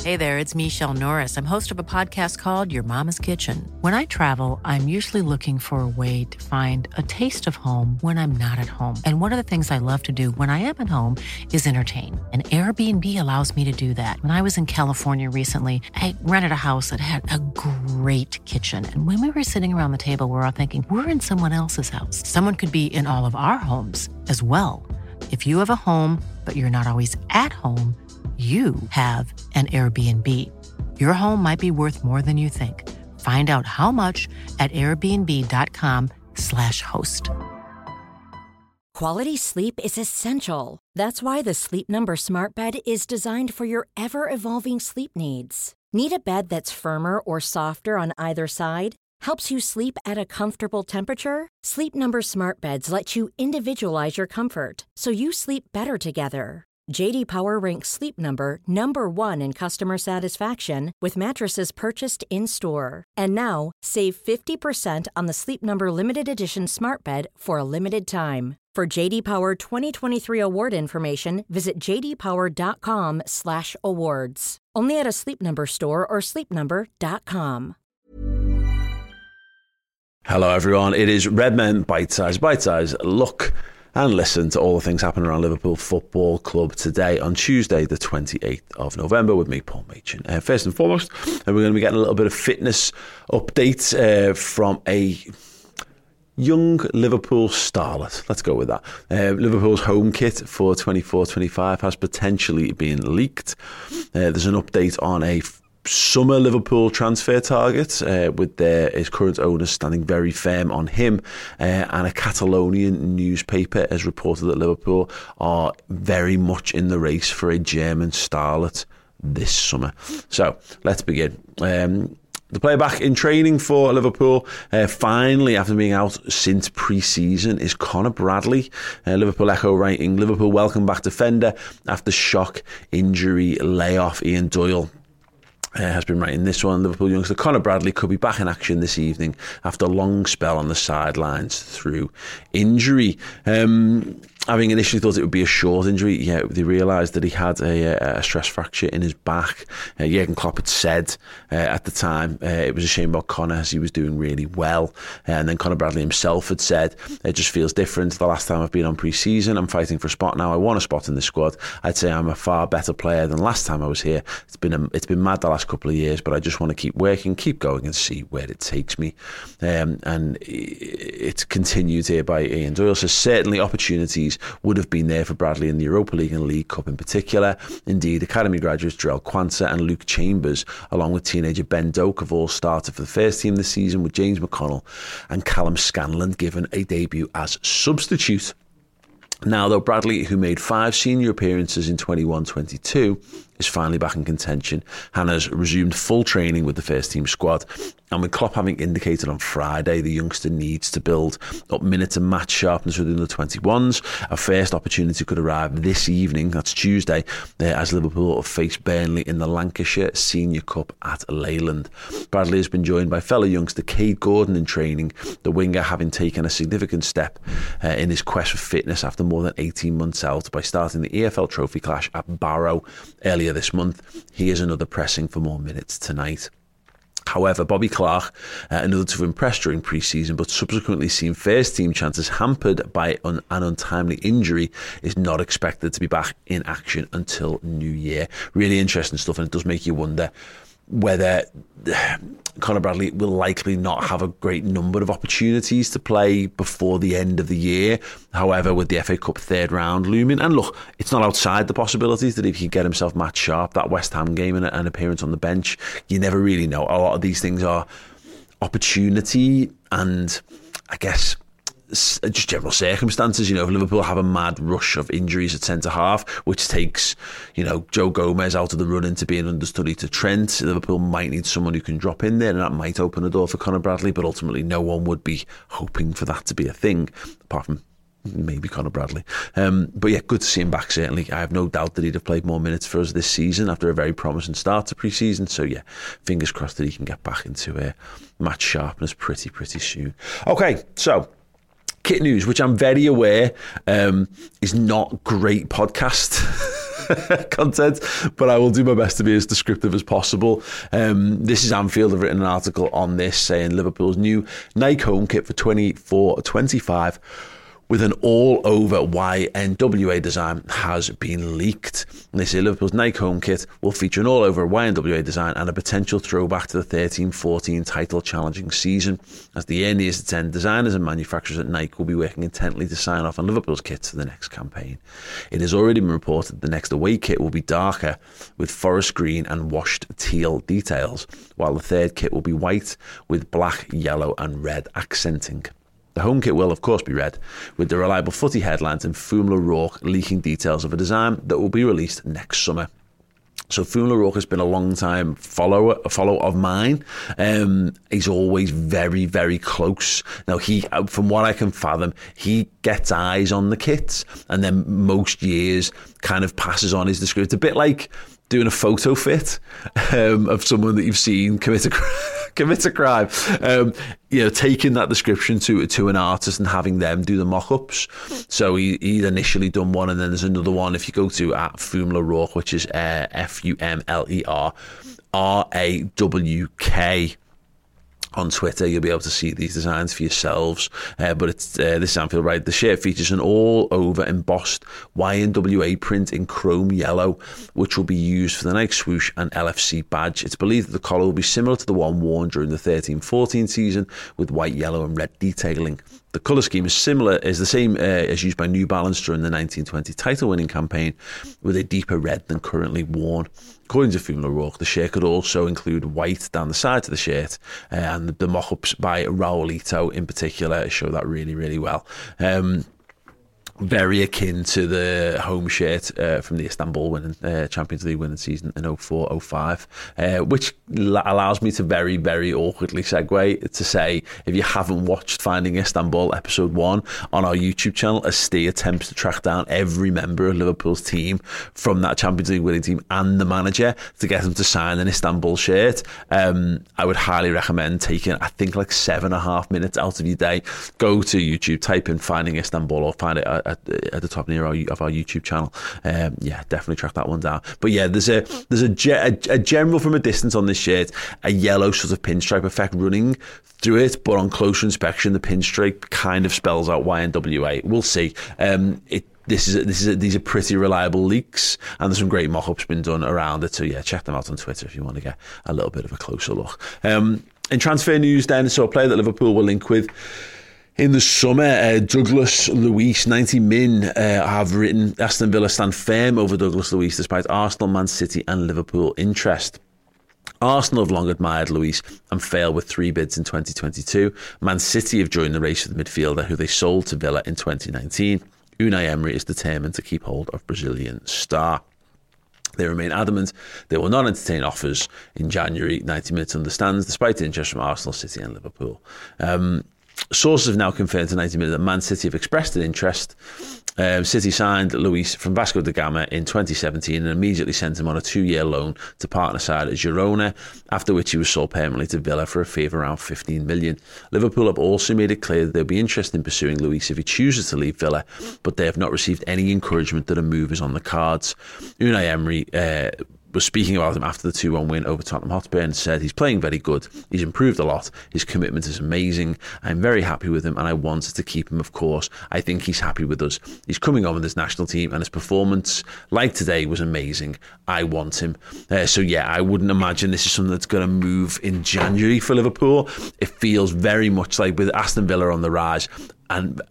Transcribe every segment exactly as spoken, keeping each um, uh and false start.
Hey there, it's Michelle Norris. I'm host of a podcast called Your Mama's Kitchen. When I travel, I'm usually looking for a way to find a taste of home when I'm not at home. And one of the things I love to do when I am at home is entertain. And Airbnb allows me to do that. When I was in California recently, I rented a house that had a great kitchen. And when we were sitting around the table, we were all thinking, we're in someone else's house. Someone could be in all of our homes as well. If you have a home, but you're not always at home, you have an Airbnb. Your home might be worth more than you think. Find out how much at airbnb.com slash host. Quality sleep is essential. That's why the Sleep Number Smart Bed is designed for your ever-evolving sleep needs. Need a bed that's firmer or softer on either side? Helps you sleep at a comfortable temperature? Sleep Number Smart Beds let you individualize your comfort, so you sleep better together. J D Power ranks Sleep Number number one in customer satisfaction with mattresses purchased in-store. And now, save fifty percent on the Sleep Number Limited Edition Smart Bed for a limited time. For J D Power twenty twenty-three award information, visit jdpower.com slash awards. Only at a Sleep Number store or sleep number dot com. Hello everyone, it is Redmen Bite Size, Bite Size. Look and listen to all the things happening around Liverpool Football Club today on Tuesday the twenty-eighth of November with me, Paul Machin. Uh, first and foremost, and we're going to be getting a little bit of fitness update uh, from a young Liverpool starlet. Let's go with that. Uh, Liverpool's home kit for twenty-four twenty-five has potentially been leaked. Uh, there's an update on a summer Liverpool transfer target uh, with their his current owners standing very firm on him, uh, and a Catalonian newspaper has reported that Liverpool are very much in the race for a German starlet this summer. So let's begin. Um, The player back in training for Liverpool, uh, finally, after being out since pre-season, is Conor Bradley. Uh, Liverpool Echo writing, Liverpool welcome back defender after shock injury layoff. Ian Doyle Uh, has been writing this one. Liverpool youngster Conor Bradley could be back in action this evening after a long spell on the sidelines through injury. Um, having initially thought it would be a short injury, yeah, they realised that he had a, a stress fracture in his back. Uh, Jurgen Klopp had said uh, at the time uh, it was a shame about Conor as he was doing really well. Uh, and then Conor Bradley himself had said, it just feels different. The last time I've been on pre-season, I'm fighting for a spot now. I want a spot in the squad. I'd say I'm a far better player than last time I was here. It's been a, it's been mad the last couple of years, but I just want to keep working, keep going and see where it takes me. Um, and it's continued here by Ian Doyle. So certainly opportunities would have been there for Bradley in the Europa League and League Cup in particular. Indeed, academy graduates Jarell Quansah and Luke Chambers, along with teenager Ben Doak, have all started for the first team this season, with James McConnell and Callum Scanlon given a debut as substitute. Now, though, Bradley, who made five senior appearances in twenty-one twenty-two, is finally back in contention and has resumed full training with the first team squad. And with Klopp having indicated on Friday the youngster needs to build up minutes and match sharpness within the twenty-ones, a first opportunity could arrive this evening, that's Tuesday, uh, as Liverpool face Burnley in the Lancashire Senior Cup at Leyland. Bradley has been joined by fellow youngster Cade Gordon in training, the winger having taken a significant step uh, in his quest for fitness after more than eighteen months out by starting the E F L Trophy Clash at Barrow earlier this month. He is another pressing for more minutes tonight. However, Bobby Clark, uh, another to impress during pre-season, but subsequently seen first-team chances hampered by un- an untimely injury, is not expected to be back in action until New Year. Really interesting stuff, and it does make you wonder whether Conor Bradley will likely not have a great number of opportunities to play before the end of the year. However, with the F A Cup third round looming, and look, it's not outside the possibilities that if he can get himself match sharp, that West Ham game and an appearance on the bench, you never really know. A lot of these things are opportunity and, I guess, just general circumstances. You know, if Liverpool have a mad rush of injuries at centre half, which takes, you know, Joe Gomez out of the running to be an understudy to Trent, Liverpool might need someone who can drop in there, and that might open a door for Conor Bradley, but ultimately no one would be hoping for that to be a thing, apart from maybe Conor Bradley. Um, but yeah, good to see him back, certainly. I have no doubt that he'd have played more minutes for us this season after a very promising start to pre-season. So yeah, fingers crossed that he can get back into uh, match sharpness pretty, pretty soon. Okay, so kit news, which I'm very aware um, is not great podcast content, but I will do my best to be as descriptive as possible. Um, this is Anfield. I've written an article on this saying Liverpool's new Nike home kit for twenty-four twenty-five with an all-over Y N W A design has been leaked. And they say Liverpool's Nike home kit will feature an all-over Y N W A design and a potential throwback to the thirteen fourteen title-challenging season. As the year nears its end, designers and manufacturers at Nike will be working intently to sign off on Liverpool's kits for the next campaign. It has already been reported the next away kit will be darker, with forest green and washed teal details, while the third kit will be white, with black, yellow and red accenting. The home kit will, of course, be red, with the reliable footy headlines and Fumla Rourke leaking details of a design that will be released next summer. So Fumla Rourke has been a long time follower, a follower of mine. Um, he's always very, very close. Now, he, from what I can fathom, he gets eyes on the kits and then most years kind of passes on his description. It's a bit like doing a photo fit um, of someone that you've seen commit a commit a crime. Um, you know, taking that description to to an artist and having them do the mock-ups. So he, he'd initially done one, and then there's another one. If you go to at Fumla Rourke, which is uh, F U M L E R R A W K. on Twitter, you'll be able to see these designs for yourselves. Uh, but it's uh, this is Anfield, right? The shirt features an all-over embossed Y N W A print in chrome yellow, which will be used for the Nike swoosh and L F C badge. It's believed that the collar will be similar to the one worn during the thirteen fourteen season, with white, yellow and red detailing. The colour scheme is similar, is the same uh, as used by New Balance during the nineteen twenty title-winning campaign, with a deeper red than currently worn. According to Fumla Rourke, the shirt could also include white down the sides of the shirt, uh, and the mock-ups by Raulito in particular show that really, really well. Um, very akin to the home shirt uh, from the Istanbul winning uh, Champions League winning season in oh four oh five, uh, which l- allows me to very, very awkwardly segue to say, if you haven't watched Finding Istanbul episode one on our YouTube channel, as Steve attempts to track down every member of Liverpool's team from that Champions League winning team and the manager to get them to sign an Istanbul shirt, um, I would highly recommend taking, I think, like seven and a half minutes out of your day. Go to YouTube, type in Finding Istanbul, or find it at, at, at the top near our, of our YouTube channel. Um, yeah, definitely track that one down. But yeah, there's a there's a, a, a general from a distance on this shirt, a yellow sort of pinstripe effect running through it, but on closer inspection, the pinstripe kind of spells out Y N W A. We'll see. Um, it This is a, this is a, these are pretty reliable leaks, and there's some great mock-ups been done around it. So yeah, check them out on Twitter if you want to get a little bit of a closer look. Um, in transfer news, then, so a player that Liverpool will link with in the summer, uh, Douglas Luiz, ninety min, uh, have written Aston Villa stand firm over Douglas Luiz despite Arsenal, Man City and Liverpool interest. Arsenal have long admired Luiz and failed with three bids in twenty twenty-two. Man City have joined the race for the midfielder, who they sold to Villa in twenty nineteen. Unai Emery is determined to keep hold of Brazilian star. They remain adamant they will not entertain offers in January, ninety minutes understands, despite the interest from Arsenal, City and Liverpool. Um, sources have now confirmed to ninety minutes that Man City have expressed an interest. Um, City signed Luiz from Vasco da Gama in twenty seventeen and immediately sent him on a two-year loan to partner side at Girona, after which he was sold permanently to Villa for a fee of around fifteen million. Liverpool have also made it clear that they'll be interested in pursuing Luiz if he chooses to leave Villa, but they have not received any encouragement that a move is on the cards. Unai Emery uh, was speaking about him after the two one win over Tottenham Hotspur and said he's playing very good, he's improved a lot, his commitment is amazing, I'm very happy with him and I wanted to keep him, of course. I think he's happy with us. He's coming on with his national team and his performance, like today, was amazing. I want him. Uh, so yeah, I wouldn't imagine this is something that's going to move in January for Liverpool. It feels very much like with Aston Villa on the rise and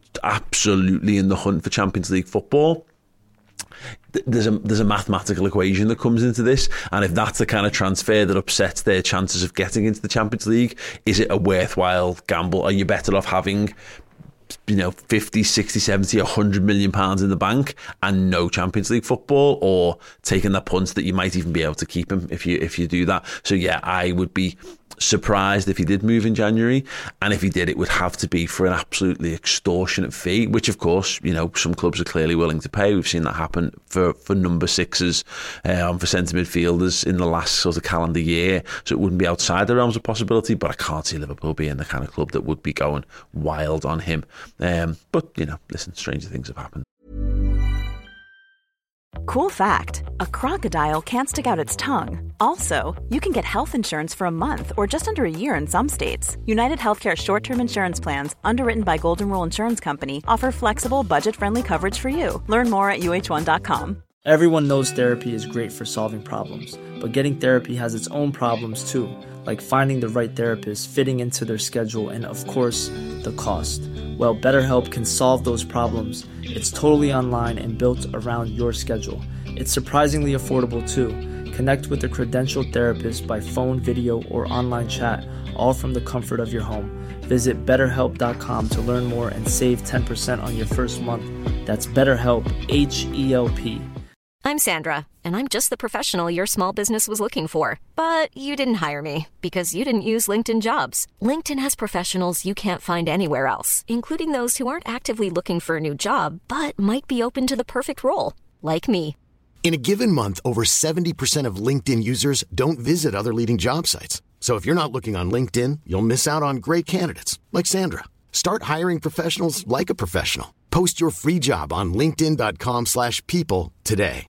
absolutely in the hunt for Champions League football. There's a there's a mathematical equation that comes into this, and if that's the kind of transfer that upsets their chances of getting into the Champions League, is it a worthwhile gamble? Are you better off having, you know, fifty, sixty, seventy, one hundred million pounds in the bank and no Champions League football, or taking that punt that you might even be able to keep him if you if you do that? So yeah, I would be surprised if he did move in January, and if he did, it would have to be for an absolutely extortionate fee, which of course, you know, some clubs are clearly willing to pay. We've seen that happen for for number sixes and um, for centre midfielders in the last sort of calendar year, so it wouldn't be outside the realms of possibility, but I can't see Liverpool being the kind of club that would be going wild on him. Um, but you know, listen, stranger things have happened. Cool fact, a crocodile can't stick out its tongue. Also, you can get health insurance for a month or just under a year in some states. United Healthcare short-term insurance plans, underwritten by Golden Rule Insurance Company, offer flexible, budget-friendly coverage for you. Learn more at U H one dot com. Everyone knows therapy is great for solving problems, but getting therapy has its own problems too, like finding the right therapist, fitting into their schedule, and of course, the cost. Well, BetterHelp can solve those problems. It's totally online and built around your schedule. It's surprisingly affordable too. Connect with a credentialed therapist by phone, video, or online chat, all from the comfort of your home. Visit better help dot com to learn more and save ten percent on your first month. That's BetterHelp, H E L P. I'm Sandra, and I'm just the professional your small business was looking for. But you didn't hire me because you didn't use LinkedIn Jobs. LinkedIn has professionals you can't find anywhere else, including those who aren't actively looking for a new job, but might be open to the perfect role, like me. In a given month, over seventy percent of LinkedIn users don't visit other leading job sites. So if you're not looking on LinkedIn, you'll miss out on great candidates like Sandra. Start hiring professionals like a professional. Post your free job on linkedin dot com slash people today.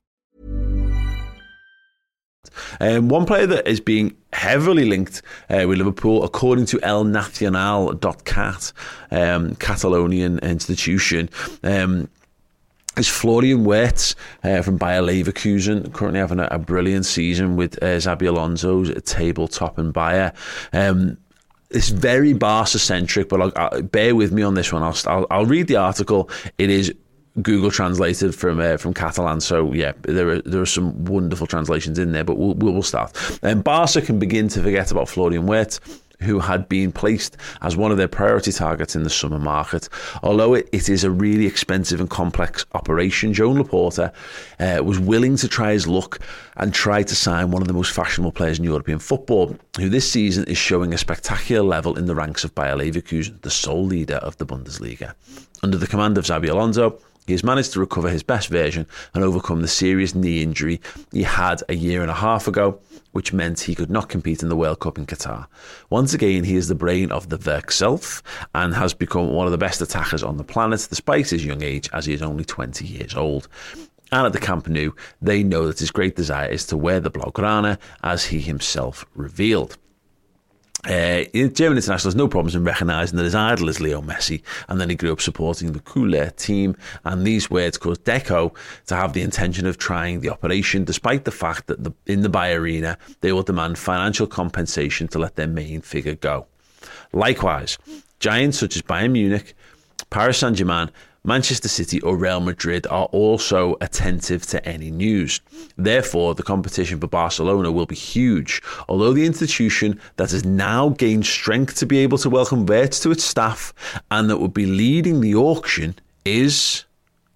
Um, one player that is being heavily linked uh, with Liverpool, according to El Nacional dot cat, um, Catalonian institution, um, is Florian Wirtz uh, from Bayer Leverkusen, currently having a, a brilliant season with uh, Xabi Alonso's tabletop in Bayer. Um, it's very Barca-centric, but I'll, I'll, bear with me on this one. I'll, I'll, I'll read the article. It is Google translated from uh, from Catalan, so yeah, there are there are some wonderful translations in there. But we'll we'll start. Um, Barca can begin to forget about Florian Wirtz, who had been placed as one of their priority targets in the summer market. Although it, it is a really expensive and complex operation, Joan Laporta uh, was willing to try his luck and try to sign one of the most fashionable players in European football, who this season is showing a spectacular level in the ranks of Bayer Leverkusen, the sole leader of the Bundesliga. Under the command of Xabi Alonso, he has managed to recover his best version and overcome the serious knee injury he had a year and a half ago, which meant he could not compete in the World Cup in Qatar. Once again, he is the brain of the Werk Self and has become one of the best attackers on the planet, despite his young age, as he is only twenty years old. And at the Camp Nou, they know that his great desire is to wear the Blaugrana, as he himself revealed. Uh, German international has no problems in recognising that his idol is Leo Messi, and then he grew up supporting the Couleur team, and these words caused Deco to have the intention of trying the operation, despite the fact that the, in the Bayer Arena they will demand financial compensation to let their main figure go. Likewise, giants such as Bayern Munich, Paris Saint-Germain, Manchester City or Real Madrid are also attentive to any news. Therefore, the competition for Barcelona will be huge, although the institution that has now gained strength to be able to welcome Wirtz to its staff and that would be leading the auction is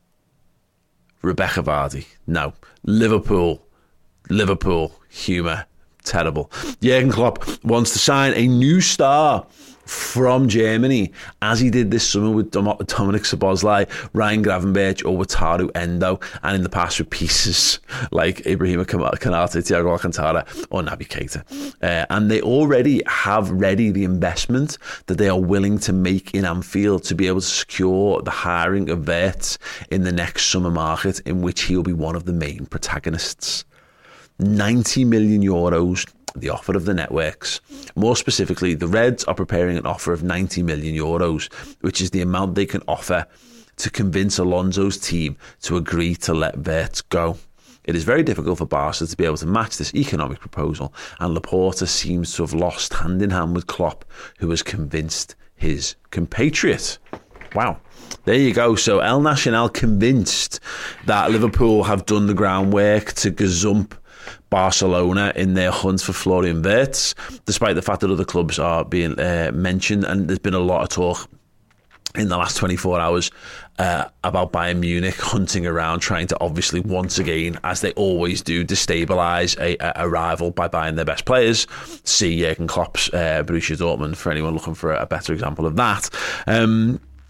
Rebecca Vardy. No, Liverpool. Liverpool. Humour. Terrible. Jurgen Klopp wants to sign a new star from Germany, as he did this summer with Dominik Szoboszlai, Ryan Gravenberch or Wataru Endo, and in the past with pieces like Ibrahima Konate, Thiago Alcantara or Naby Keita. Uh, and they already have ready the investment that they are willing to make in Anfield to be able to secure the hiring of Wirtz in the next summer market, in which he will be one of the main protagonists. ninety million euros, the offer of the networks. More specifically, the Reds are preparing an offer of ninety million euros, which is the amount they can offer to convince Alonso's team to agree to let Wirtz go. It is very difficult for Barca to be able to match this economic proposal, and Laporta seems to have lost hand in hand with Klopp, who has convinced his compatriot. Wow. There you go. So El Nacional convinced that Liverpool have done the groundwork to gazump Barcelona in their hunt for Florian Wirtz, despite the fact that other clubs are being uh, mentioned, and there's been a lot of talk in the last twenty-four hours uh, about Bayern Munich hunting around, trying to obviously once again, as they always do, destabilise a, a rival by buying their best players. See Jurgen Klopp's uh, Borussia Dortmund, for anyone looking for a better example of that. Um,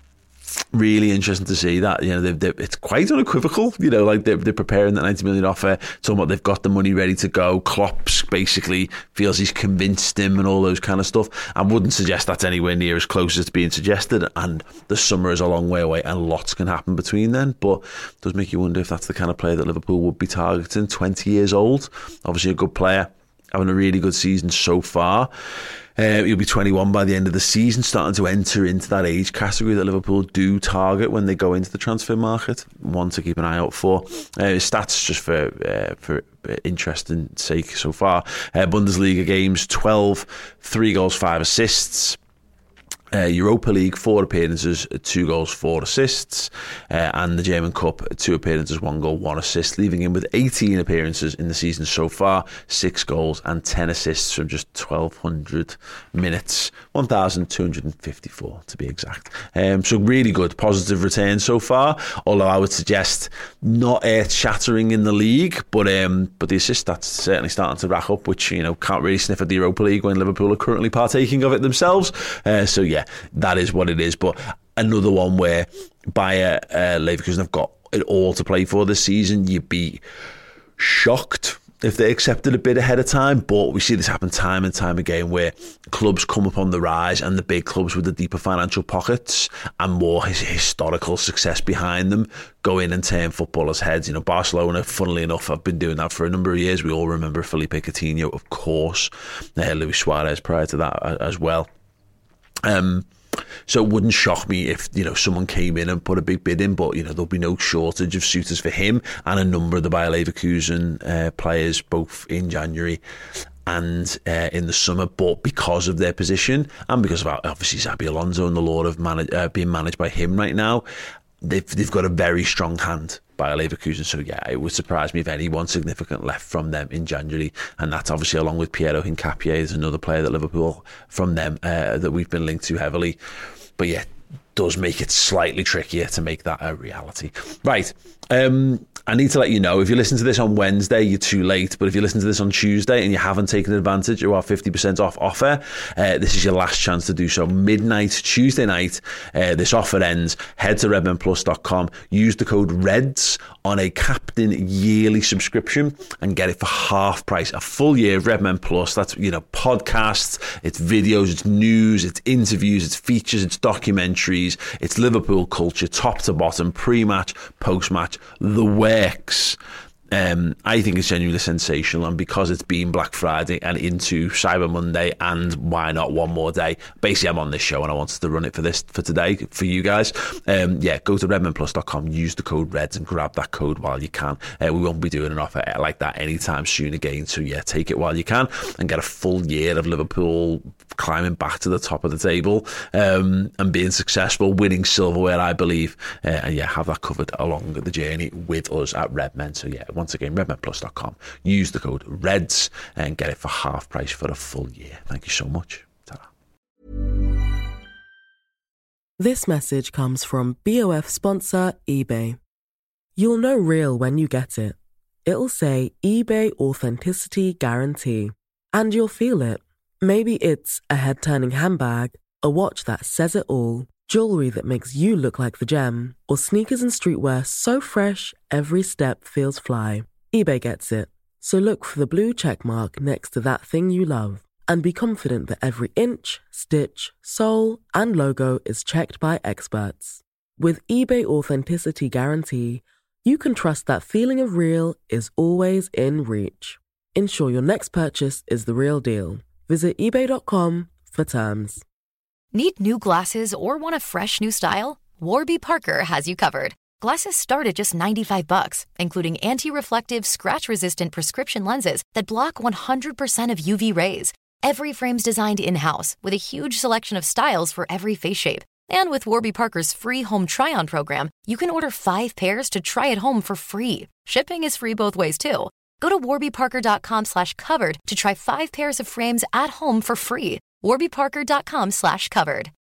really interesting to see that, you know, they've, they've, it's quite unequivocal, you know, like they're, they're preparing that ninety million offer, talking about they've got the money ready to go. Klopp's basically feels he's convinced him and all those kind of stuff. I wouldn't suggest that's anywhere near as close as it's being suggested, and the summer is a long way away and lots can happen between then, but it does make you wonder if that's the kind of player that Liverpool would be targeting. Twenty years old, obviously a good player, having a really good season so far. Uh, he'll be twenty-one by the end of the season, starting to enter into that age category that Liverpool do target when they go into the transfer market. One to keep an eye out for. Uh, his stats, just for uh, for interesting sake so far. Uh, Bundesliga games, twelve, three goals, five assists. Uh, Europa League, four appearances, two goals, four assists, uh, and the German Cup, two appearances, one goal, one assist, leaving him with eighteen appearances in the season so far, six goals and ten assists from just twelve hundred minutes, one thousand two hundred fifty-four to be exact. Um, so really good, positive return so far, although I would suggest not earth-shattering in the league, but um, but the assist stats certainly starting to rack up, which, you know, can't really sniff at the Europa League when Liverpool are currently partaking of it themselves. Uh, so yeah, that is what it is. But another one where Bayer uh, Leverkusen have got it all to play for this season. You'd be shocked if they accepted a bid ahead of time, but we see this happen time and time again where clubs come up on the rise and the big clubs with the deeper financial pockets and more his historical success behind them go in and turn footballers' heads. You know, Barcelona, funnily enough, have been doing that for a number of years. We all remember Felipe Coutinho, of course, uh, Luis Suarez prior to that as well. Um, so it wouldn't shock me if, you know, someone came in and put a big bid in, but, you know, there'll be no shortage of suitors for him and a number of the Bayer Leverkusen uh, players, both in January and uh, in the summer. But because of their position and because of obviously Xabi Alonso and the lore of manage, uh, being managed by him right now, they've they've got a very strong hand by Leverkusen. So yeah, it would surprise me if anyone significant left from them in January, and that's obviously along with Piero Hincapié. There's another player that Liverpool from them uh, that we've been linked to heavily, but yeah, does make it slightly trickier to make that a reality. Right, um, I need to let you know, if you listen to this on Wednesday, you're too late. But if you listen to this on Tuesday and you haven't taken advantage of our fifty percent off offer, uh, this is your last chance to do so. Midnight, Tuesday night, uh, this offer ends. Head to redmen plus dot com, use the code REDS on a Captain yearly subscription and get it for half price. A full year of Redmen Plus. That's, you know, podcasts, it's videos, it's news, it's interviews, it's features, it's documentaries, it's Liverpool culture, top to bottom, pre-match, post-match, the works. Um, I think it's genuinely sensational, and because it's been Black Friday and into Cyber Monday, and why not one more day, basically I'm on this show and I wanted to run it for this for today for you guys. Um, yeah, go to redmen plus dot com, use the code REDS and grab that code while you can. Uh, we won't be doing an offer like that anytime soon again, so yeah, take it while you can and get a full year of Liverpool climbing back to the top of the table um, and being successful, winning silverware, I believe, uh, and yeah, have that covered along the journey with us at Redmen. So yeah, once again, redmen plus dot com, use the code REDS and get it for half price for a full year. Thank you so much. Ta-da. This message comes from B O F sponsor eBay. You'll know real when you get it. It'll say eBay Authenticity Guarantee, and you'll feel it. Maybe it's a head-turning handbag, a watch that says it all, jewelry that makes you look like the gem, or sneakers and streetwear so fresh every step feels fly. eBay gets it. So look for the blue check mark next to that thing you love and be confident that every inch, stitch, sole, and logo is checked by experts. With eBay Authenticity Guarantee, you can trust that feeling of real is always in reach. Ensure your next purchase is the real deal. Visit ebay dot com for terms. Need new glasses or want a fresh new style? Warby Parker has you covered. Glasses start at just ninety-five bucks, including anti-reflective, scratch-resistant prescription lenses that block one hundred percent of U V rays. Every frame's designed in-house with a huge selection of styles for every face shape. And with Warby Parker's free home try-on program, you can order five pairs to try at home for free. Shipping is free both ways, too. Go to warby parker dot com slash covered to try five pairs of frames at home for free. warby parker dot com slash covered.